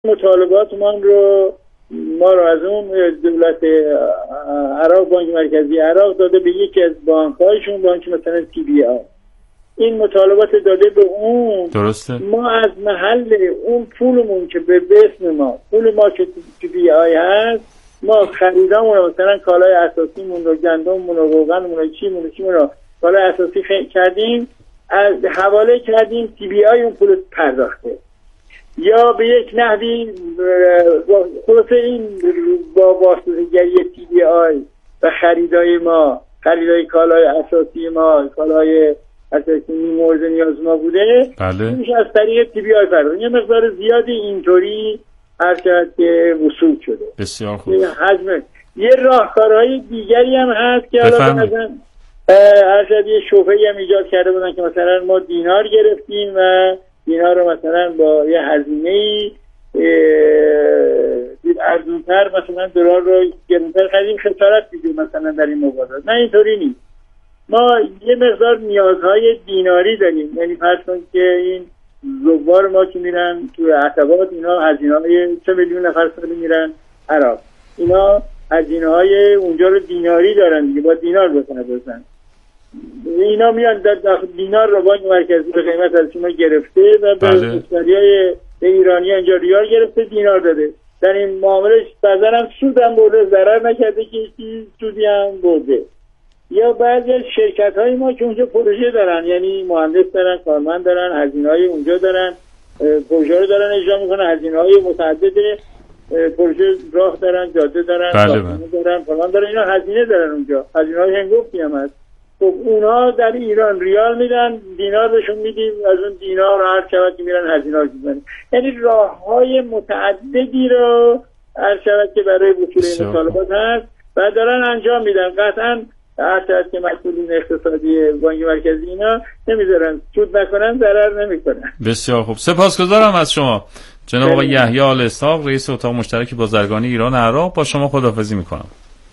مطالبات ما رو از اون دولت عراق، بانک مرکزی عراق داده به یکی از بانک‌هایشون، بانک مثلا TBI. این مطالبات داده به اون. درسته. ما از محل اون پولمون که به اسم ما، پول ما که TBI هست، ما خریدامون رو مثلا کالای اساسیمون رو، گندممون رو، روغنمون رو، چیمون رو کالای اساسی کردیم، از حواله کردیم، TBI اون پول پرداخته. یا به یک نحوی خلاصه این با واسطه‌گری TBI و خریدای ما، خریدای کالای اساسی ما، کالای اساسی مورد نیاز ما بوده، بله. میشه از طریق TBI پرداخت. یه مقدار زیادی اینطوری هر چقدر که وصول شده. بسیار خوب. یه راهکارهای دیگری هم هست که حالا مثلا ارشد یه شبهه‌ای هم ایجاد کرده بودن که مثلا ما دینار گرفتیم و دینار رو مثلا با یه هزینه‌ای ارزونتر مثلا دلار رو گرونتر خریدیم، خسارت دیدیم مثلا در این مبادلات. نه، اینطوری نیست. ما یه مقدار نیازهای دیناری داریم، یعنی فرض کنید که این زوار ما که میرن تو عتبات، اینا هزینه‌های 3 میلیون نفر سالی میرن عراق، اینا هزینه‌های اونجا رو دیناری دارن دیگه، با دینار بزنن. اینا میان در دینار رو بانک مرکزی به قیمت از شما گرفته و به مشتریای ایرانی اینجا ریال گرفته، دینار داده. در این معامله بازارم سود هم برده، ضرر نکرده که هیچ سودی هم برده. یا بعضی از شرکت‌های ما که اونجا پروژه دارن، یعنی مهندس دارن، کارمند دارن، هزینه‌های اونجا دارن، پروژه رو دارن اجرا میکنن، هزینه‌های متعدد پروژه، راه دارن، جاده دارن، ساختمون دارن، فلان دارن، اینا هزینه دارن اونجا، هزینه‌های هنگفتی هم هست. خب اونها در ایران ریال میدن، دینار بهشون میدیم، از اون دینار هر شبکه که میرن هزینه‌اش میزنن. یعنی راه‌های متعددی رو هر شبکه که برای وصول مطالبات هست و دارن انجام میدن. قطعاً هر شبکه که مسئولین اقتصادی بانک مرکزی اینا نمیذارن سود نکنن، ضرر نمیکنن. بسیار خوب، سپاسگزارم از شما جناب آقای یحیی آل اسحاق، رئیس اتاق مشترک بازرگانی ایران عراق. با شما خداحافظی میکنم.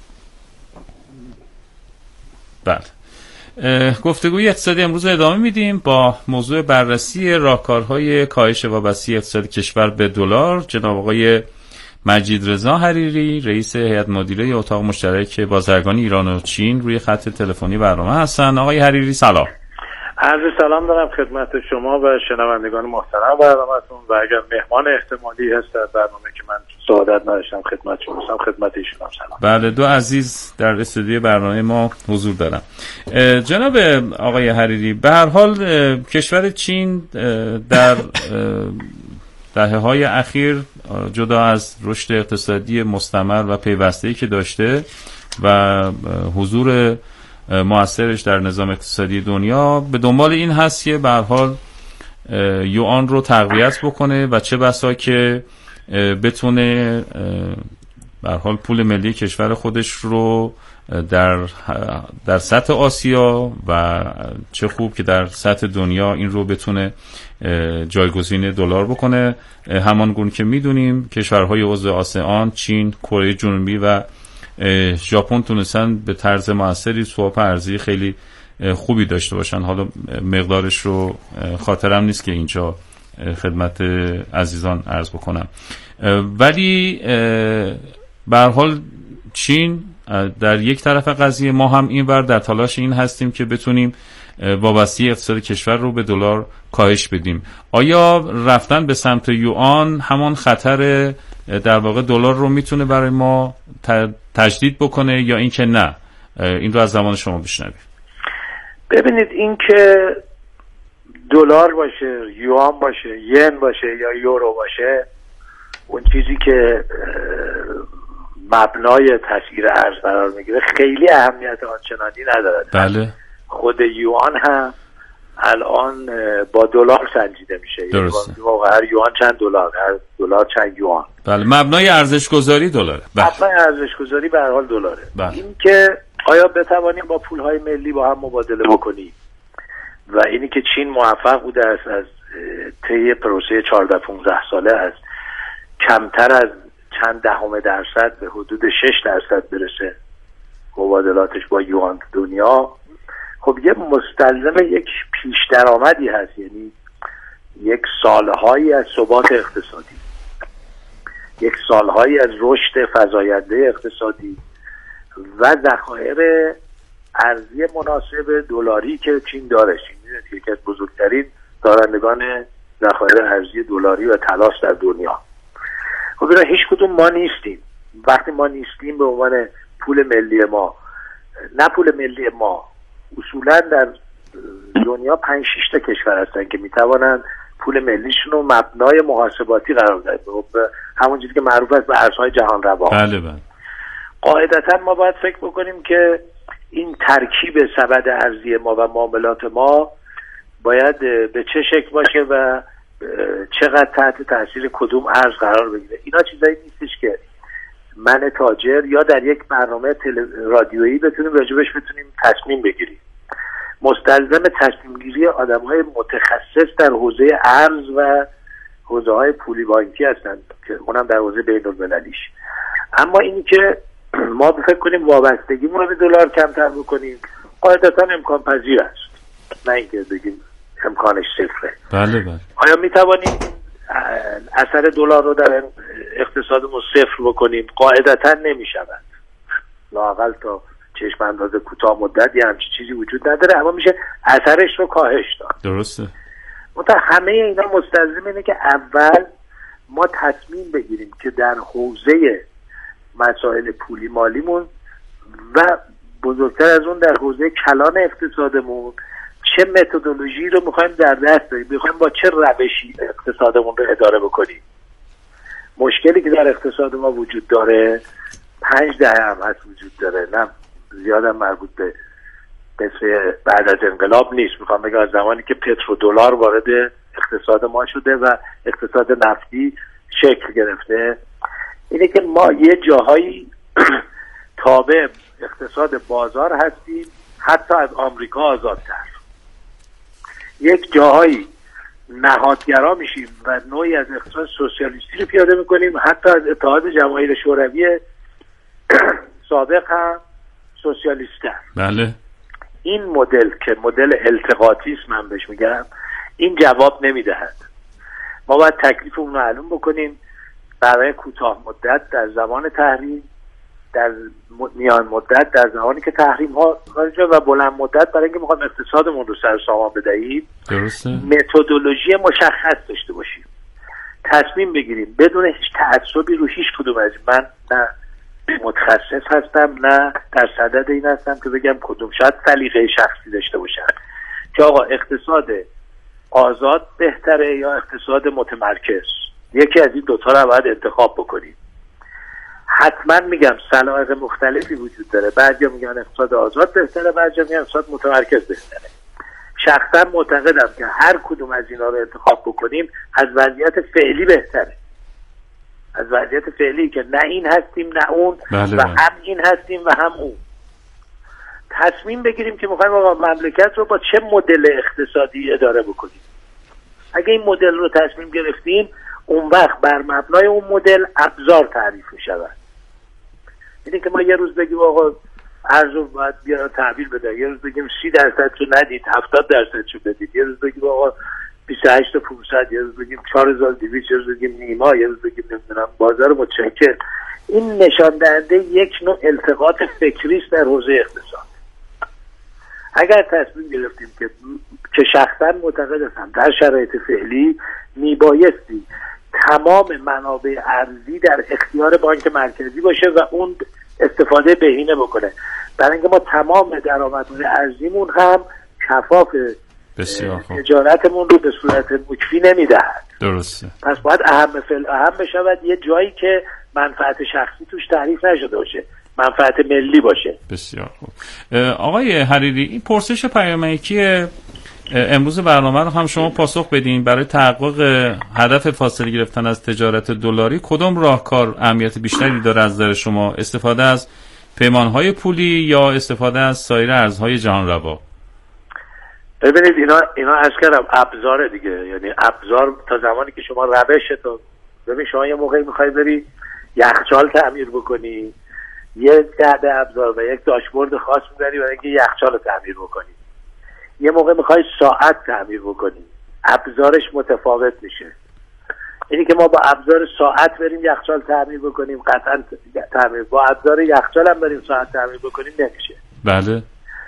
بله، گفتگوی اقتصادی امروز ادامه میدیم با موضوع بررسی راهکارهای کاهش وابستگی اقتصادی کشور به دلار. جناب آقای مجید رضا حریری، رئیس هیئت مدیره اتاق مشترک بازرگانی ایران و چین، روی خط تلفنی برنامه هستن. آقای حریری سلام. عرض سلام دارم خدمت شما و شنوندگان محترم برنامه‌تون، و اگر مهمان احتمالی هست در برنامه که من سعادت نداشتم خدمت شما هستم، خدمت ایشون سلام. بله، دو عزیز در استودیو برنامه ما حضور دارن. جناب آقای حریری، به هر حال کشور چین در دهه‌های اخیر جدا از رشد اقتصادی مستمر و پیوسته‌ای که داشته و حضور مؤثرش در نظام اقتصادی دنیا، به دنبال این هست که به هر حال یوآن رو تقویت بکنه و چه بسا که بتونه به هر حال پول ملی کشور خودش رو در سطح آسیا و چه خوب که در سطح دنیا این رو بتونه جایگزین دلار بکنه. همان گونه که میدونیم کشورهای عضو آسیان، چین، کره جنوبی و ژاپن تونستن به طرز موثری سواب ارزی خیلی خوبی داشته باشن. حالا مقدارش رو خاطرم نیست که اینجا خدمت عزیزان عرض بکنم، ولی به هر حال چین در یک طرف قضیه، ما هم اینور در تلاش این هستیم که بتونیم وابستگی اقتصاد کشور رو به دلار کاهش بدیم. آیا رفتن به سمت یوآن همان خطر در واقع دلار رو میتونه برای ما تجدید بکنه یا اینکه نه؟ این رو از زمان شما بشنویم. ببینید، این که دلار باشه، یوآن باشه، ین باشه یا یورو باشه، اون چیزی که مبنای تسعیر ارز قرار میگیره خیلی اهمیت آنچنانی نداره. بله. خود یوآن هم الان با دلار سنجیده میشه. درسته. یعنی هر یوآن چند دلار، هر دلار چند یوآن. بله، مبنای ارزش گذاری دلاره. مبنای ارزش گذاری به هر حال دلاره. بله. این که آیا بتوانیم با پولهای ملی با هم مبادله بکنیم و اینی که چین موفق بوده است از طی پروسه 14-15 ساله از کمتر از چند دهم درصد به حدود 6% برسه مبادلاتش با یوآن دنیا، خب یه مستلزم یک پیش درآمدی هست، یعنی یک سالهایی از ثبات اقتصادی. یک سالهایی از رشد فزاینده اقتصادی و ذخایر ارزی مناسب دلاری که چین داره. چین یکی از بزرگترین دارندگان ذخایر ارزی دلاری و طلاست در دنیا. خب اینا هیچ کدوم ما نیستیم. وقتی ما نیستیم به عنوان پول ملی ما، نه پول ملی ما، اصولا در دنیا 5-6 تا کشور هستن که میتوانند پول ملیشون رو مبنای محاسباتی قرار بدن، همون چیزی که معروف است به ارزهای جهان روا. بله. قاعدتا ما باید فکر بکنیم که این ترکیب سبد ارزی ما و معاملات ما باید به چه شکل باشه و چقدر تحت تاثیر کدوم ارز قرار بگیره. اینا چیزایی نیستش که من تاجر یا در یک برنامه رادیویی بتونیم راجبش تصمیم بگیریم. مستلزم تصمیم گیری آدم‌های متخصص در حوزه ارز و حوزه‌های پولی بانکی هستند که اونم در حوزه بین‌المللیش. اما اینی که ما فکر کنیم وابستگیمون رو به دلار کمتر بکنیم قاعدتاً امکان پذیر است، نه اینکه بگیم امکانش صفره. بله. آیا میتوانیم اثر دلار رو در اقتصادمون صفر بکنیم؟ قاعدتاً نمیشود. لااقل تا چشم انداز کوتاه مدت یه همچین چیزی وجود نداره، اما میشه اثرش رو کاهش داد. درسته. منتها همه اینا مستلزم اینه که اول ما تصمیم بگیریم که در حوزه مسائل پولی مالیمون و بزرگتر از اون در حوزه کلان اقتصادمون چه متدولوژی رو میخوایم در دست بگیریم، میخوایم با چه روشی اقتصادمون رو اداره بکنیم. مشکلی که در اقتصاد ما وجود داره 5 دهه هم هست وجود داره، نه زیادم مربوط به قصه بعد از انقلاب نیست. میخوام بگم از زمانی که پترودلار وارد اقتصاد ما شده و اقتصاد نفتی شکل گرفته، اینه که ما یه جاهایی تابع اقتصاد بازار هستیم، حتی از آمریکا آزادتر. یک جاهایی نهادگرا میشیم و نوعی از اقتصاد سوسیالیستی رو پیاده میکنیم، حتی از اتحاد جماهیر شوروی سابق هم سوسیالیسته. بله. این مدل که مدل التقاطی است من بهش میگم، این جواب نمیدهد. ما باید تکلیفمون رو معلوم بکنیم برای کوتاه مدت در زمان تحریم، در میان مدت در زمانی که تحریم ها خارج و بلند مدت برای اینکه میخوایم اقتصادمون رو سر سامان بدهیم. درسته. متدولوژی مشخص داشته باشیم، تصمیم بگیریم بدون هیچ تعصبی رو هیچ کدوم از من نه متخصص هستم نه در صدد این هستم که بگم کدوم، شاید سلیقه شخصی داشته باشم که آقا اقتصاد آزاد بهتره یا اقتصاد متمرکز. یکی از این دوتا رو باید انتخاب بکنیم. حتما میگم سلایق مختلفی وجود داره، بعضیا میگن اقتصاد آزاد بهتره، بعضیا میگن اقتصاد متمرکز بهتره. شخصا معتقدم که هر کدوم از اینا رو انتخاب بکنیم از وضعیت فعلی بهتره، از وضعیت فعلی که نه این هستیم نه اون. بله. و هم این هستیم و هم اون. تصمیم بگیریم که میخوایم آقا مملکت رو با چه مدل اقتصادی اداره بکنیم. اگه این مدل رو تصمیم گرفتیم، اون وقت بر مبنای اون مدل ابزار تعریف میشود. یعنی که ما یه روز بگیم آقا ارز رو باید بیارن تحویل بده، یه روز بگیم 30% رو ندید 70% رو بدید، یه روز بگیم آقا 28 تا 500، یه روز بگیم 4200، یه روز بگیم نیما، یه روز بگیم نمیدونم بازار متشکل. این نشان دهنده یک نوع التقاط فکری است در حوزه اقتصاد. اگر تصمیم گرفتیم که شخصا معتقد هستم در شرایط فعلی میبایستی تمام منابع ارزی در اختیار بانک مرکزی باشه و اون استفاده بهینه بکنه، برای اینکه ما تمام درآمدهای ارزیمون هم کفاف تجارتمون رو به صورت مکفی نمیدهد. درسته. پس باید اهم بشود یه جایی که منفعت شخصی توش تعریف نشده باشه، منفعت ملی باشه. بسیار خوب. آقای حریری، این پرسش پیامکی امروز برنامه رو هم شما پاسخ بدین. برای تحقق هدف فاصله گرفتن از تجارت دلاری کدام راهکار اهمیت بیشتری داره از نظر شما؟ استفاده از پیمانهای پولی یا استفاده از سایر ارزهای جهان روا؟ ببینید اینا از کردم ابزاره دیگه، یعنی ابزار تا زمانی که شما روشه تو ببین شما یه موقعی میخوای بری یخچال تعمیر بکنی، یک دسته ابزار و یک داشبورد خاص می‌بری برای اینکه یخچال رو تعمیر بکنی. یه موقع میخوای ساعت تعمیر بکنی، ابزارش متفاوت میشه. اینی که ما با ابزار ساعت بریم یخچال تعمیر بکنیم قطعا تعمیر، با ابزار یخچال هم بریم ساعت تعمیر بکنیم نمیشه. بله.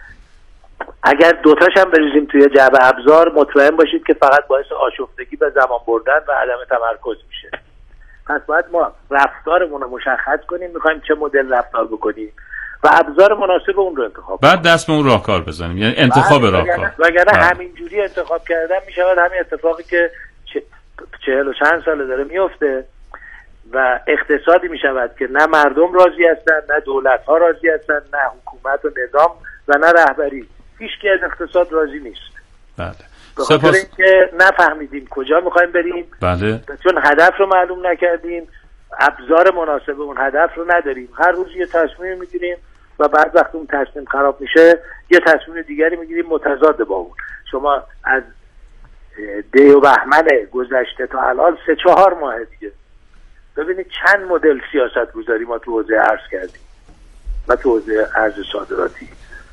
اگر دوتاش هم بریزیم توی جعبه ابزار مطمئن باشید که فقط باعث آشفتگی به زمان بردن و عدم تمرکز میشه. پس باید ما رفتارمون رو مشخص کنیم، میخوایم چه مدل رفتار بکنیم و ابزار مناسب اون رو انتخاب کنیم. بعد دست به اون راهکار بزنیم، یعنی انتخاب راهکار. وگرنه همینجوری انتخاب کردن میشود همین اتفاقی که 40 و چند ساله داره میفته و اقتصادی میشود که نه مردم راضی هستن، نه دولت ها راضی هستن، نه حکومت و نظام و نه رهبری. هیچ کی از اقتصاد راضی نیست. بله. به خاطر اینکه نفهمیدیم کجا میخوایم بریم. بله. چون هدف رو معلوم نکردیم، ابزار مناسب اون هدف رو نداریم. هر روز یه تصمیم میگیریم و بعد وقتی اون تصمیم خراب میشه یه تصمیم دیگری میگیریم متضاد با اون. شما از دی و بهمن گذشته تا الان 3-4 ماه دیگه ببینید چند مدل سیاست گذاری ما تو حوزه ارز کردیم و تو حوزه ارز صادراتی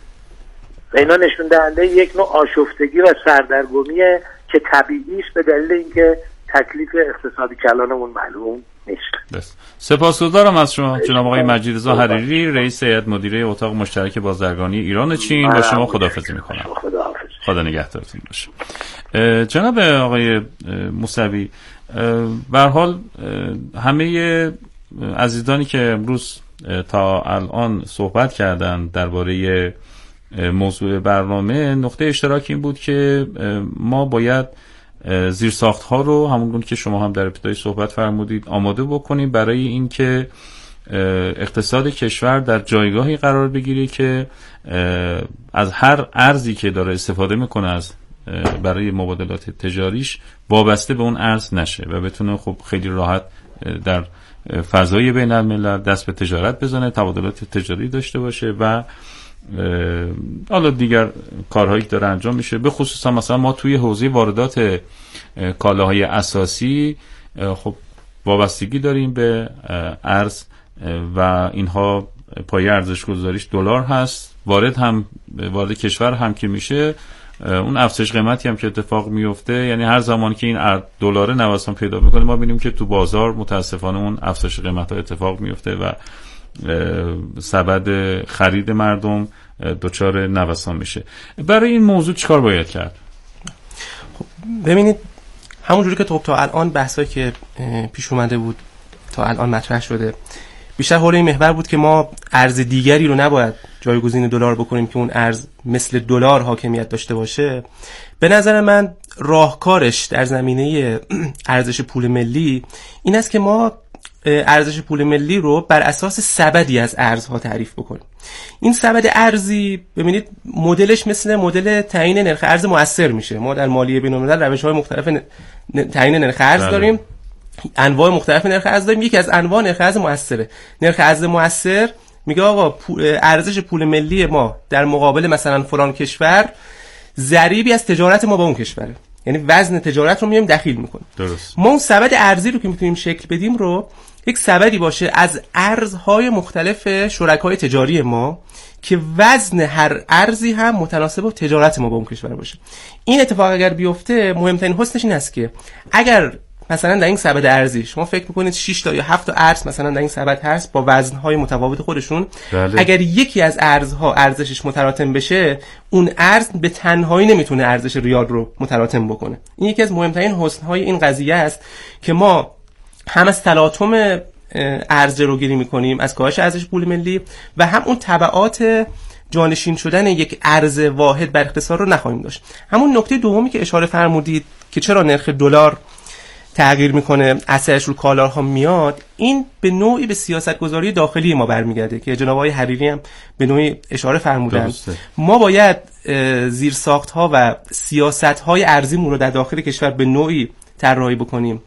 و اینا نشون دهنده یک نوع آشفتگی و سردرگمیه که طبیعی است به دلیل اینکه تکلیف اقتصادی کلانمون معلوم نیست. سپاسگزارم از شما جناب آقای مجیدرضا حریری، رئیس هیئت مدیره اتاق مشترک بازرگانی ایران چین. با شما خداحافظی میکنم. خدا نگهدارتون باشه. جناب آقای موسوی، به هر حال همه عزیزانی که امروز تا الان صحبت کردن درباره موضوع برنامه، نقطه اشتراک این بود که ما باید زیرساخت‌ها رو همونگونه که شما هم در ابتدای صحبت فرمودید آماده بکنیم برای اینکه اقتصاد کشور در جایگاهی قرار بگیره که از هر ارزی که داره استفاده میکنه از برای مبادلات تجاریش وابسته به اون ارز نشه و بتونه خب خیلی راحت در فضای بین الملل دست به تجارت بزنه، تبادلات تجاری داشته باشه و حالا دیگر کارهایی که داره انجام میشه. به خصوص مثلا ما توی حوزه واردات کالاهای اساسی خب وابستگی داریم به ارز و اینها پایه ارزش گذاریش دلار هست. وارد کشور هم که میشه اون افزایش قیمتی هم که اتفاق میفته، یعنی هر زمانی که این دلار نوسان پیدا میکنه ما ببینیم که تو بازار متاسفانه اون افزایش قیمت ها اتفاق میفته و سبد خرید مردم دچار نوسان میشه. برای این موضوع چیکار باید کرد؟ خب ببینید همونجوری که تا الان بحثایی که پیش اومده بود تا الان مطرح شده بیشتر حول این محور بود که ما ارز دیگری رو نباید جایگزین دلار بکنیم که اون ارز مثل دلار حاکمیت داشته باشه. به نظر من راهکارش در زمینه ارزش پول ملی این است که ما ارزش پول ملی رو بر اساس سبدی از ارزها تعریف بکنیم. این سبد ارزی ببینید مدلش مثل مدل تعیین نرخ ارز مؤثر میشه. ما در مالیه بین‌الملل روش‌های مختلف تعیین نرخ ارز داریم، انواع مختلف نرخ ارز داریم. یکی از انواع نرخ ارز مؤثره. نرخ ارز مؤثر میگه آقا ارزش پول ملی ما در مقابل مثلا فلان کشور ضریبی از تجارت ما با اون کشوره، یعنی وزن تجارت رو میایم دخیل میکنیم. درست. ما اون سبد ارزی رو که میتونیم شکل بدیم رو یک سبدی باشه از ارزهای مختلف شرکای تجاری ما که وزن هر ارزی هم متناسب با تجارت ما با اون کشور باشه. این اتفاق اگر بیفته مهمترین حسنش این است که اگر مثلا در این سبد ارزی شما فکر میکنید 6 تا یا 7 تا ارز مثلا در این سبد هست با وزنهای متفاوت خودشون، بله. اگر یکی از ارزها ارزشش متلاطم بشه اون ارز به تنهایی نمیتونه ارزش ریال رو متلاطم بکنه. این یکی از مهمترین حسنهای این قضیه است که ما هم از تلاطم ارز جلوگیری میکنیم از کاهش ارزش پول ملی و هم اون تبعات جانشین شدن یک ارز واحد بر اقتصاد رو نخواهیم داشت. همون نکته دومی که اشاره فرمودید که چرا نرخ دلار تغییر میکنه اثرش رو کالاها میاد، این به نوعی به سیاستگذاری داخلی ما برمیگرده که جناب آقای حریری هم به نوعی اشاره فرمودن. ما باید زیرساخت‌ها و سیاست‌های ارزیمون رو در داخل کشور به نوعی طراحی بکنیم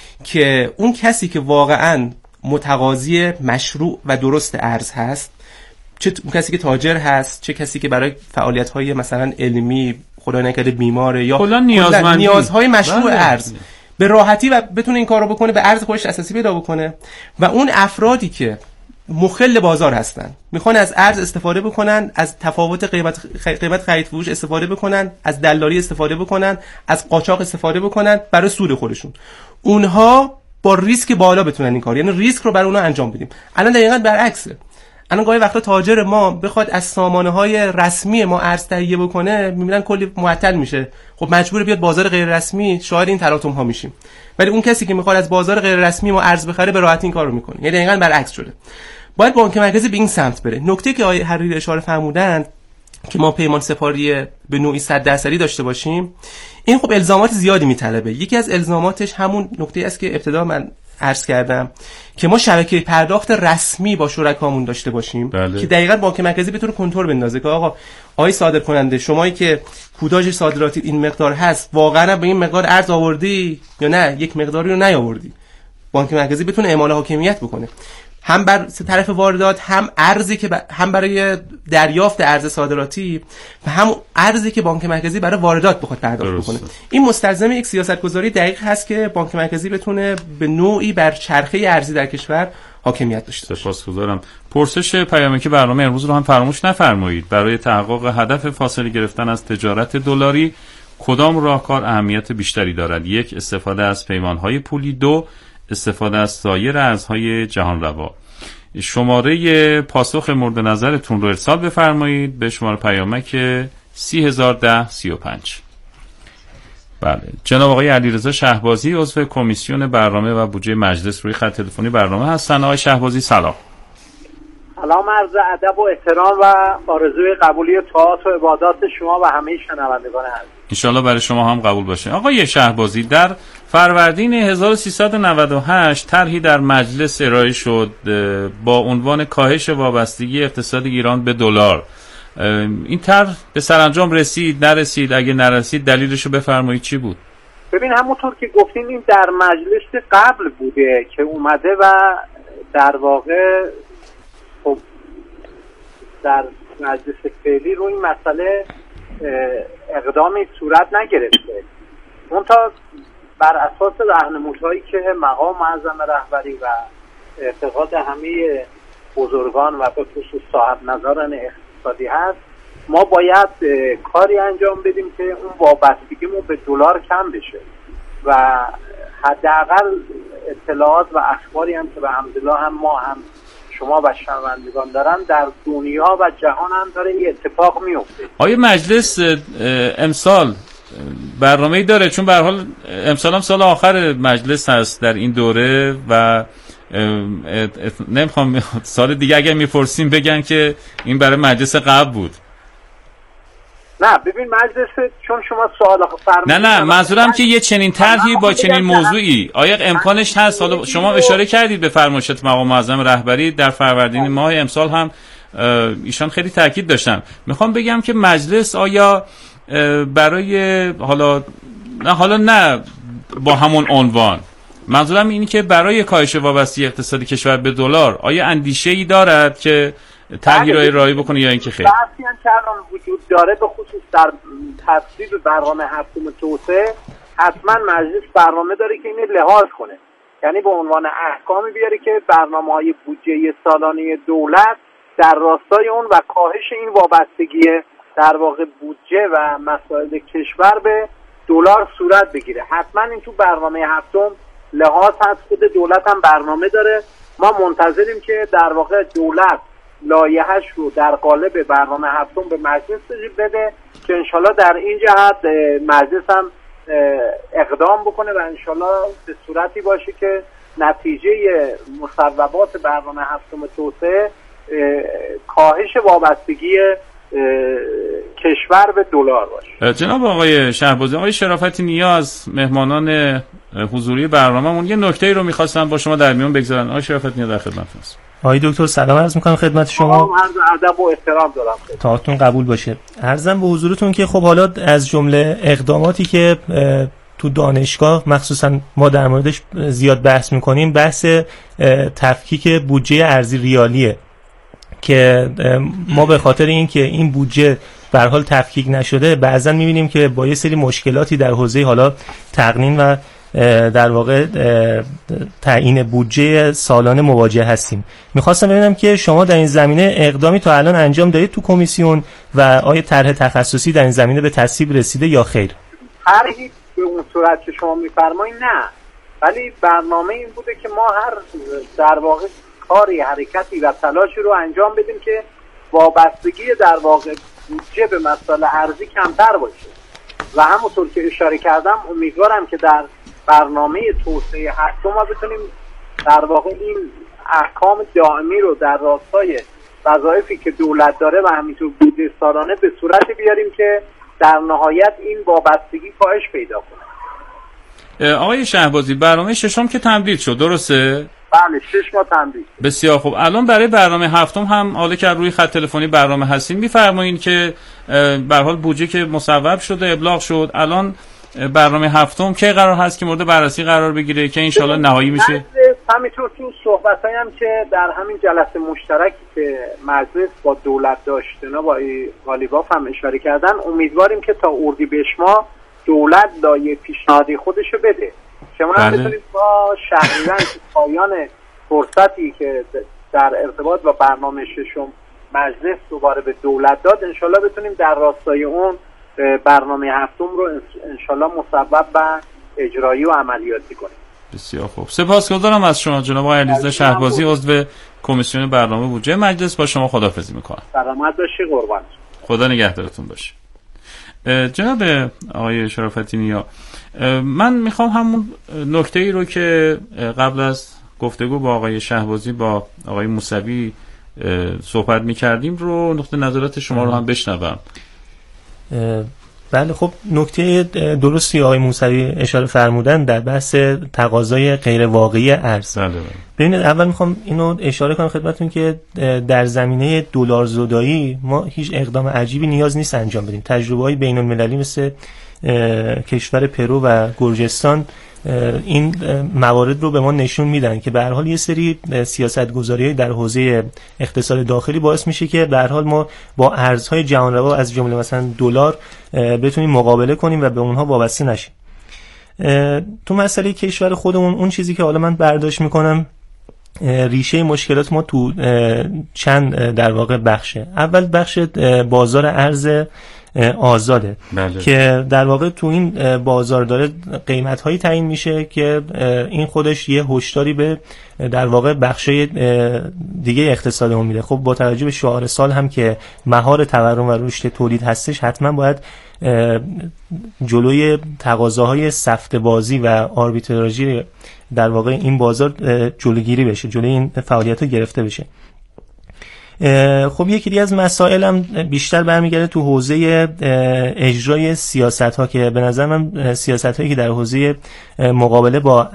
که اون کسی که واقعاً متقاضی مشروع و درست ارز هست، چه اون کسی که تاجر هست، چه کسی که برای فعالیت‌های مثلا علمی خدای نکرده بیماره یا نیازهای مشروع ارز به راحتی و بتونه این کار رو بکنه، به ارز خودش اساسی پیدا بکنه و اون افرادی که مخل بازار هستن میخوان از ارز استفاده بکنن، از تفاوت قیمت خرید فروش استفاده بکنن، از دلالی استفاده بکنن، از قاچاق استفاده بکنن برای سود خودشون. اونها با ریسک بالا بتونن این کار، یعنی ریسک رو برای اونها انجام بدیم. الان دقیقاً برعکسه. الان گاهی وقتا تاجر ما بخواد از سامانه‌های رسمی ما ارز تهیه بکنه، می‌بینن کلی معطل میشه، خب مجبور بیاد بازار غیر رسمی، شاهد این تلاطم‌ها میشیم. ولی اون کسی که می‌خواد از بازار غیر رسمی ما ارز بخره به راحتی این کارو می‌کنه. یعنی دقیقاً برعکس شده. باید بانک مرکزی به این سمت بره. نکته که آقای حریری اشاره فرمودند که ما پیمان سپاری به نوعی 100% داشته باشیم، این خب الزامات زیادی میطلبه. یکی از الزاماتش همون نکته است که ابتدا من عرض کردم که ما شبکه پرداخت رسمی با شرکامون داشته باشیم. بله. که دقیقاً بانک مرکزی بتونه کنترل بندازه که آقا آقای صادر کننده، شمایی که کوداج صادراتی این مقدار هست، واقعا به این مقدار ارز آوردی یا نه، یک مقداری رو نیاوردی. بانک مرکزی بتونه اعمال حاکمیت بکنه، هم بر طرف واردات، هم ارزی که هم برای دریافت ارز صادراتی و هم ارزی که بانک مرکزی برای واردات بخواد پرداخت بکنه. این مستلزم یک سیاستگذاری دقیق هست که بانک مرکزی بتونه به نوعی بر چرخه ارزی در کشور حاکمیت داشته باشه. سپاسگزارم. پرسش پیامکی برنامه امروز رو هم فراموش نفرمایید. برای تحقق هدف فاصله گرفتن از تجارت دلاری کدام راهکار اهمیت بیشتری دارد؟ 1. استفاده از پیمان‌های پولی. 2. استفاده از سایر ارزهای جهان روا. شماره پاسخ مورد نظرتون رو ارسال بفرمایید به شماره پیامک 3001035. بله، جناب آقای علیرضا شهبازی عضو کمیسیون برنامه و بودجه مجلس روی خط تلفنی برنامه هستن. آقای شهبازی سلام. سلام، عرض ادب و احترام و آرزوی قبولی طاعات و عبادات شما و همه شنوندگان عزیز. انشالله برای شما هم قبول باشه. آقای شهبازی، در فروردین 1398 طرحی در مجلس ارائه شد با عنوان کاهش وابستگی اقتصاد ایران به دلار. این طرح به سرانجام رسید نرسید؟ اگه نرسید دلیلشو بفرمایید چی بود؟ ببین، همونطور که گفتیم این در مجلس قبل بوده که اومده و در واقع خب در مجلس فعلی روی این مسئله اقدامی صورت نگرفته. منتها بر اساس راهنمودهایی که مقام معظم رهبری و اعتقاد همه بزرگان و به خصوص صاحب نظران اقتصادی هست، ما باید کاری انجام بدیم که اون وابستگیمون به دلار کم بشه و حداقل اطلاعات و اخباری هم که به حمدالله هم ما هم شما و شنوندگان دارن در دنیا و جهان هم داره این اتفاق میفته. آیا مجلس امسال برنامه‌ای داره؟ چون به هر حال امسال هم سال آخر مجلس هست در این دوره و نمیخوام سال دیگه اگه میپرسیم بگن که این برای مجلس قبل بود. نه ببین، مجلس چون شما سوال فرمودید، نه منظورم که یه چنین طرحی با چنین موضوعی آیا امکانش هست؟ حالا شما اشاره کردید به فرمایشات مقام معظم رهبری در فروردین ماه امسال هم ایشان خیلی تاکید داشتن. میخوام بگم که مجلس آیا برای حالا نه با همون عنوان، منظورم اینه که برای کاهش وابستگی اقتصادی کشور به دلار آیا اندیشه‌ای دارد که طرحی را ارائه بکنه یا اینکه خیر؟ بحثی هم که الان وجود داره به خصوص در تصویب برنامه هفتم توسعه، حتما مجلس برنامه داره که اینو لحاظ کنه، یعنی به عنوان احکامی بیاره که برنامه‌های بودجه سالانه دولت در راستای اون و کاهش این وابستگی در واقع بودجه و مسائل کشور به دلار صورت بگیره. حتما این تو برنامه هفتم لحاظ هست. خود دولت هم برنامه داره. ما منتظریم که در واقع دولت لایحه‌اش رو در قالب برنامه هفتم به مجلس بده که انشالله در این جهت مجلس هم اقدام بکنه و انشالله به صورتی باشه که نتیجه مصوبات برنامه هفتم توسعه کاهش وابستگی کشور به دلار باشه. جناب آقای شهبازی، آقای شرافتی نیاز مهمانان حضوری برنامه‌مون یه نکته‌ای رو می‌خواستم با شما در میون بگذارن. آقای شرافتی نیاز در خدمتتون هستم. آقای دکتر سلام عرض می‌کنم خدمت شما. عرض ادب و احترام دارم. طاعتون قبول باشه. عرضم به حضورتون که خب حالا از جمله اقداماتی که تو دانشگاه مخصوصا ما در موردش زیاد بحث می‌کنیم، بحث تفکیک بودجه ارزی ریالیه که ما به خاطر اینکه این بودجه به هر حال تفکیک نشده بعضا می‌بینیم که با یه سری مشکلاتی در حوزه حالا تقنین و در واقع تعیین بودجه سالانه مواجه هستیم. میخواستم ببینم که شما در این زمینه اقدامی تا الان انجام دادید تو کمیسیون و آیا طرح تخصصی در این زمینه به تصویب رسیده یا خیر؟ طرحی به اون صورت که شما میفرمایید نه، ولی برنامه این بوده که ما هر در واقع کاری، حرکتی و تلاشی رو انجام بدیم که وابستگی در واقع بودجه به مسائل ارزی کمتر باشه و همونطور که اشاره کردم امیدوارم که در برنامه توسعه هفتم ما بتونیم در واقع این احکام دائمی رو در راستای وظایفی که دولت داره و همینطور بودجه سالانه به صورت بیاریم که در نهایت این وابستگی کاهش پیدا کنه. آقای شهبازی، برنامه ششم که تمدید شد درسته؟ بله 6 ماه تمدید. بسیار خوب. الان برای برنامه هفتم هم حالا که روی خط تلفنی برنامه هستین میفرمایید که به هر حال بودجه که مصوب شده ابلاغ شد، الان برنامه هفتم کی قرار هست که مورد بررسی قرار بگیره که انشالله نهایی میشه؟ همینطور تو صحبتایی هم که در همین جلسه مشترکی که مجلس با دولت داشت جناب آقای قالیباف هم اشاره کردن، امیدواریم که تا اردیبهشت ماه دولت لایحه پیشنهادی خودشو بده. شما هم بتونید با شهریور پایان فرصتی که در ارتباط با برنامه ششم مجلس دوباره به دولت داد انشالله بتونیم در راستای اون برنامه هفتم رو انشالله مصوب و اجرایی و عملیاتی کنیم. بسیار خوب. سپاسگزارم از شما جناب آقای علیرضا شهبازی، عضو کمیسیون برنامه بودجه مجلس. با شما خداحافظی میکنم. سلامت باشی قربان. خدا نگهدارتون باشه. جناب آقای شرافتی نیا، من میخوام همون نکته‌ای رو که قبل از گفتگو با آقای شهبازی با آقای موسوی صحبت میکردیم رو نقطه نظرات شما رو هم بشنوم. بله خب نکته درستی آقای موسوی اشاره فرمودن در بحث تقاضای غیر واقعی ارز. ببینید اول میخوام اینو اشاره کنم خدمتتون که در زمینه دلار زدایی ما هیچ اقدام عجیبی نیاز نیست انجام بدیم. تجربه‌های بین‌المللی مثل کشور پرو و گرجستان این موارد رو به ما نشون میدن که به هر حال یه سری سیاست‌گذاری‌های در حوزه اقتصاد داخلی باعث میشه که به هر حال ما با ارزهای جهانروا از جمله مثلا دلار بتونیم مقابله کنیم و به اونها وابسته نشیم. تو مسئله کشور خودمون اون چیزی که حالا من برداشت میکنم ریشه مشکلات ما تو چند در واقع بخشه. اول بخش بازار ارز آزاده. بله. که در واقع تو این بازار داره قیمت هایی تعیین میشه که این خودش یه هشداری به در واقع بخشای دیگه اقتصادمون میده. خب با توجه به شعار سال هم که مهار تورم و رشد تولید هستش، حتما باید جلوی تقاضاهای سفته بازی و آربیتراژی در واقع این بازار جلوگیری بشه، جلوی این فعالیت ها گرفته بشه. خب یکی از مسائل هم بیشتر برمیگرده تو حوزه اجرای سیاست ها که به نظر من سیاست هایی که در حوزه مقابله با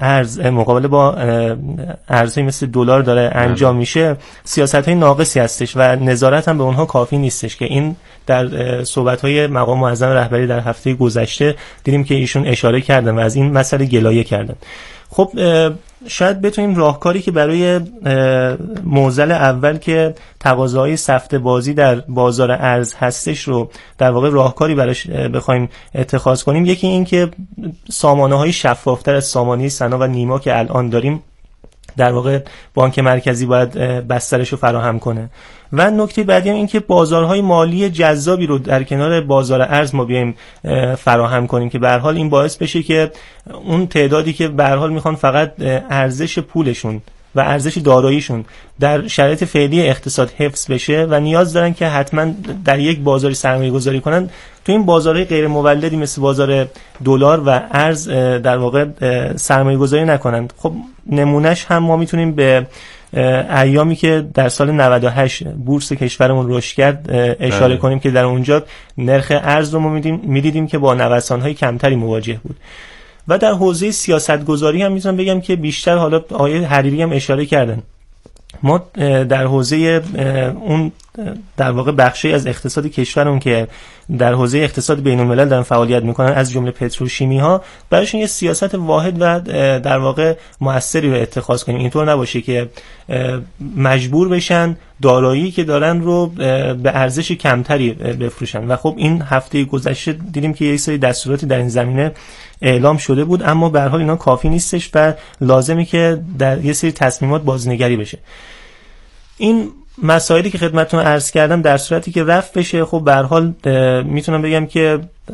ارزهای مثل دلار داره انجام میشه سیاست های ناقصی هستش و نظارت هم به اونها کافی نیستش که این در صحبت های مقام معظم رهبری در هفته گذشته دیدیم که ایشون اشاره کردن و از این مسئله گلایه کردن. خب شاید بتونیم راهکاری که برای معضل اول که تقاضاهای سفته بازی در بازار ارز هستش رو در واقع راهکاری براش بخوایم اتخاذ کنیم. یکی این که سامانه‌های شفافتر از سامانه سنا و نیما که الان داریم در واقع بانک مرکزی باید بسترش رو فراهم کنه. و نکته بعدی هم این که بازارهای مالی جذابی رو در کنار بازار ارز ما بیایم فراهم کنیم که به هر حال این باعث بشه که اون تعدادی که به هر حال میخوان فقط ارزش پولشون و ارزش داراییشون در شرایط فعلی اقتصاد حفظ بشه و نیاز دارن که حتما در یک بازاری سرمایه گذاری کنن، تو این بازارهای غیر مولدی مثل بازار دلار و ارز در واقع سرمایه گذاری نکنن. خب نمونهش هم ما میتونیم به ایامی که در سال 98 بورس کشورمون رشد کرد اشاره کنیم که در اونجا نرخ ارز رو ما میدیدیم که با نوسان‌های کمتری مواجه بود. و در حوزه سیاستگذاری هم میتونم بگم که بیشتر حالا آقای حریری هم اشاره کردن، ما در حوزه اون در واقع بخشی از اقتصاد کشورمون که در حوزه اقتصاد بین‌الملل دارن فعالیت میکنن از جمله پتروشیمی ها، برایشون یه سیاست واحد و در واقع موثری رو اتخاذ کنیم. اینطور نباشه که مجبور بشن دارایی که دارن رو به ارزش کمتری بفروشن. و خب این هفته گذشته دیدیم که یه سری دستوراتی در این زمینه اعلام شده بود، اما به هر حال اینا کافی نیستش و لازمی که در یه سری تصمیمات بازنگری بشه. این مسائلی که خدمتتون عرض کردم در صورتی که رفع بشه، خب به هر حال میتونم بگم که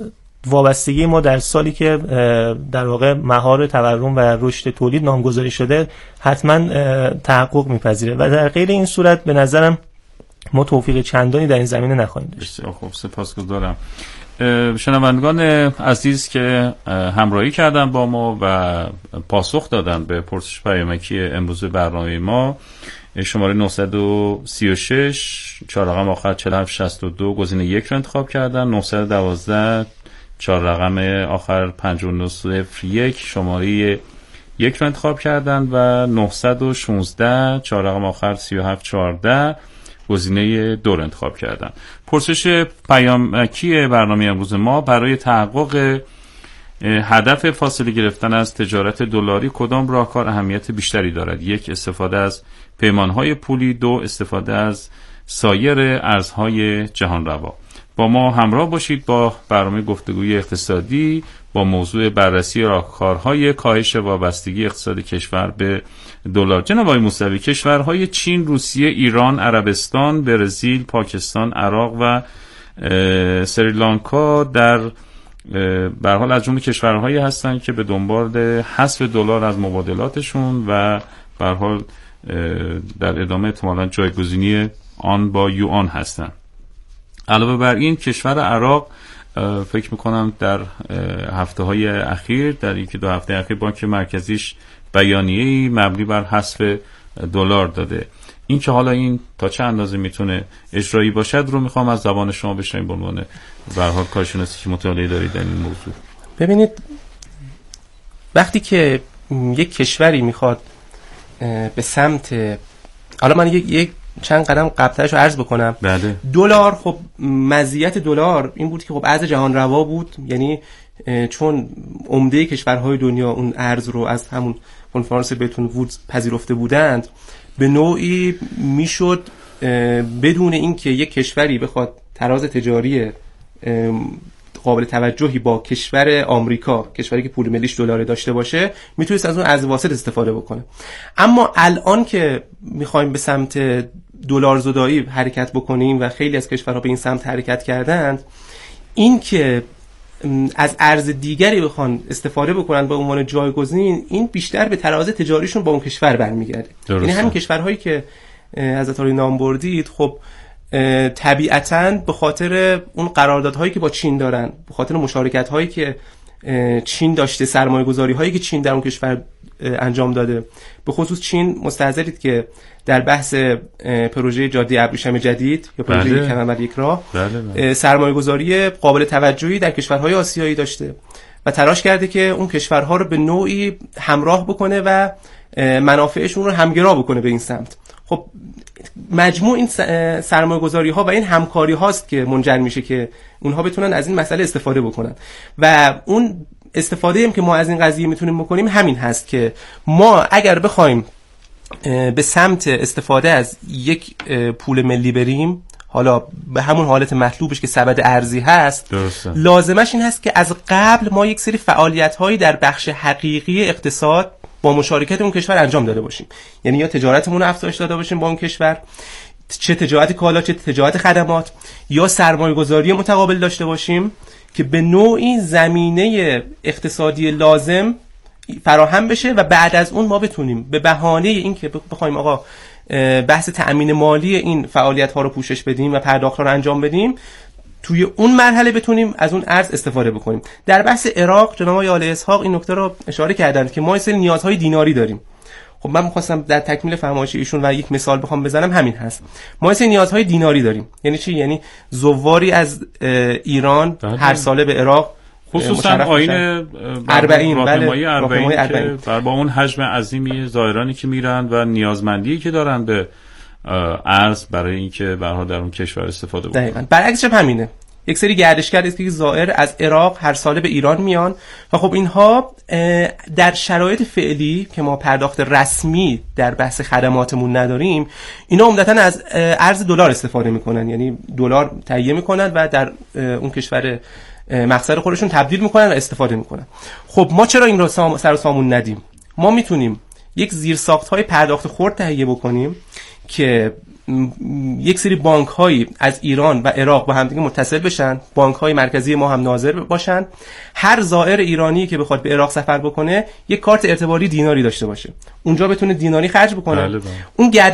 وابستگی ما در سالی که در واقع مهار تورم و رشد تولید نامگذاری شده حتما تحقق میپذیره و در غیر این صورت به نظرم ما توفیق چندانی در این زمینه نخواهیم داشت. بسیار خوب، سپاسگزارم. شنوندگان عزیز که همراهی کردن با ما و پاسخ دادن به پرسش پیامکی امروز برنامه ما، شماره 936 4 رقم آخر 4762 گزینه 1 رو انتخاب کردن، 912 4 رقم آخر 5901 شماره 1 رو انتخاب کردن و 916 4 رقم آخر 3714 گزینه 2 رو انتخاب کردن. پرسش پیامکی برنامه امروز ما: برای تحقق هدف فاصله گرفتن از تجارت دلاری کدام راهکار اهمیت بیشتری دارد؟ 1. استفاده از پیمانهای پولی. 2. استفاده از سایر ارزهای جهان روا. با ما همراه باشید با برنامه گفتگوی اقتصادی با موضوع بررسی راهکارهای کاهش وابستگی اقتصاد کشور به دلار. جناب آقای موسوی، کشورهای چین، روسیه، ایران، عربستان، برزیل، پاکستان، عراق و سریلانکا در به هر حال از جمله کشورهایی هستند که به دنبال حذف دلار از مبادلاتشون و به هر حال در ادامه احتمالاً جایگزینی آن با یوآن هستند. علاوه بر این کشور عراق فکر میکنم در هفته‌های اخیر، در یکی دو هفته اخیر، بانک مرکزیش بیانیه‌ای مبنی بر حذف دلار داده. این که حالا این تا چه اندازه میتونه اجرایی باشد رو میخوام از زبان شما بشنویم به عنوان به هر حال کارشناسی که مطالعه دارید در این موضوع. ببینید، وقتی که یک کشوری میخواد به سمت، حالا من یک چند قدم قبلش رو عرض بکنم. بله. دلار، خب مزیت دلار این بود که خب ارز جهان روا بود، یعنی چون عمده کشورهای دنیا اون ارز رو از همون کنفرانس بتون وودز پذیرفته بودند، به نوعی میشد بدون اینکه یک کشوری بخواد تراز تجاری قابل توجهی با کشور آمریکا، کشوری که پول ملیش دلار داشته باشه، میتونست از اون ارز واسط استفاده بکنه. اما الان که میخوایم به سمت دلار زدایی حرکت بکنیم و خیلی از کشورها به این سمت حرکت کردند، این که از ارز دیگری بخوان استفاده بکنن به عنوان جایگزین، این بیشتر به تراز تجاریشون با اون کشور برمیگرده. یعنی همین کشورهایی که حضرت عالی نام بردید، خب طبیعتاً به خاطر اون قراردادهایی که با چین دارن، به خاطر مشارکت‌هایی که چین داشته، سرمایه‌گذاری‌هایی که چین در اون کشور انجام داده، به خصوص چین مستحضرید که در بحث پروژه جاده ابریشم جدید یا پروژه کمربند یک راه سرمایه‌گذاری قابل توجهی در کشورهای آسیایی داشته و تلاش کرده که اون کشورها رو به نوعی همراه بکنه و منافعشون رو همگرا بکنه به این سمت. خب مجموع این سرمایه‌گذاری‌ها و این همکاری هاست که منجر میشه که اونها بتونن از این مسئله استفاده بکنن و اون استفاده هم که ما از این قضیه میتونیم بکنیم همین هست که ما اگر بخوایم به سمت استفاده از یک پول ملی بریم، حالا به همون حالت مطلوبش که سبد ارزی هست، لازمش این هست که از قبل ما یک سری فعالیت‌هایی در بخش حقیقی اقتصاد با مشارکت اون کشور انجام داده باشیم. یعنی یا تجارتمون رو افزایش داده باشیم با اون کشور، چه تجارت کالا چه تجارت خدمات، یا سرمایه‌گذاری متقابل داشته باشیم که به نوعی زمینه اقتصادی لازم فراهم بشه و بعد از اون ما بتونیم به بهانه این که بخوایم آقا بحث تأمین مالی این فعالیت‌ها رو پوشش بدیم و پرداخت‌ها رو انجام بدیم، توی اون مرحله بتونیم از اون ارز استفاده بکنیم. در بحث عراق جناب آقای آل اسحاق این نکته رو اشاره کردند که ما این سری نیازهای دیناری داریم. خب من می‌خواستم در تکمیل فرمایش ایشون و یک مثال بخوام بزنم، همین هست. ما این سری نیازهای دیناری داریم. یعنی چی؟ یعنی زواری از ایران هر ساله به عراق، خصوصا آیین 40 راهنمایی که با اون حجم عظیمی زائرانی که میرن و نیازمندی که دارن به ارز برای اینکه به هر حال در اون کشور استفاده بکنن. دقیقاً برعکسش همینه. یک سری گردشگر است که زائر از عراق هر ساله به ایران میان و خب اینها در شرایط فعلی که ما پرداخت رسمی در بحث خدماتمون نداریم، اینا عمدتاً از ارز دلار استفاده میکنن، یعنی دلار تهیه میکنن و در اون کشور مقصد خودشون تبدیل میکنن و استفاده میکنن. خب ما چرا این رو سر و سامون ندیم؟ ما میتونیم یک زیرساخت‌های پرداخت خرد تهیه بکنیم که یک سری بانک‌هایی از ایران و عراق با همدیگه متصل بشن، بانک‌های مرکزی ما هم ناظر باشن. هر زائر ایرانی که بخواد به عراق سفر بکنه یک کارت اعتباری دیناری داشته باشه، اونجا بتونه دیناری خرج بکنه. اون